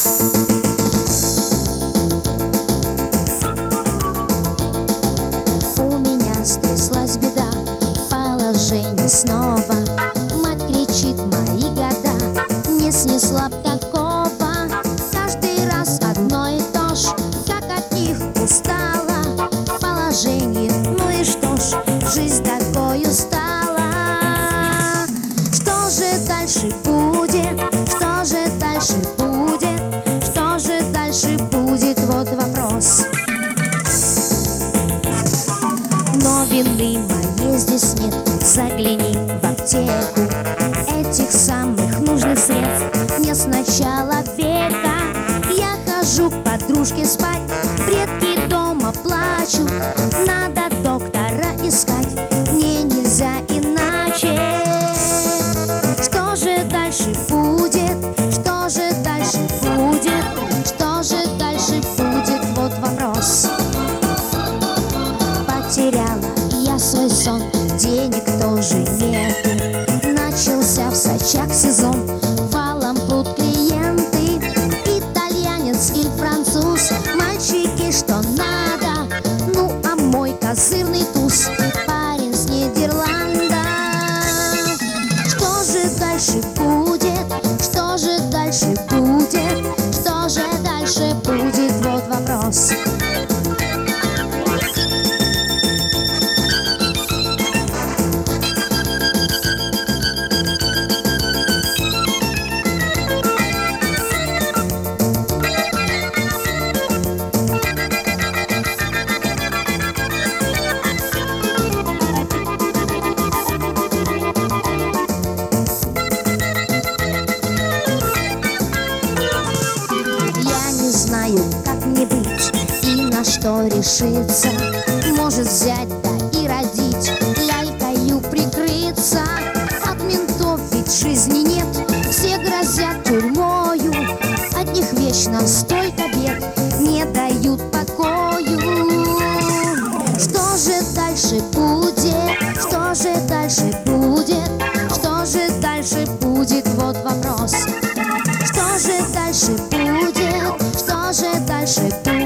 У меня стряслась беда, положение снова. Мать кричит, мои года не снесла б такого. Каждый раз одно и то ж, как от них устала. Положение, ну и что ж, жизнь такою стала. Что же дальше будет? Что же дальше будет? Что же дальше будет? Вот вопрос. Но вины моей здесь нет. Загляни в аптеку, этих самых нужных средств не с начала века. Я хожу к подружке спать, предки дома плачут. Надо доктора искать, мне нельзя иначе. Что же дальше будет? Что же дальше будет? Что же дальше будет? Вот вопрос. Потеряла я свой сон, денег тоже нету. Начался в Сочах сезон, валом прут клиенты. Итальянец или француз, мальчики что надо. Ну а мой козырный туз, парень с Нидерланда. Что же дальше будет? Что же дальше будет? Что же дальше будет? Вот вопрос. Знаю, как мне быть и на что решиться. Может взять, да и родить, лялькою прикрыться. От ментов ведь жизни нет, все грозят тюрьмою. От них вечно столько бед, не дают покою. Что же дальше будет? Что же дальше будет? Что же дальше будет? Вот вопрос. Что же дальше будет? Что же дальше будет?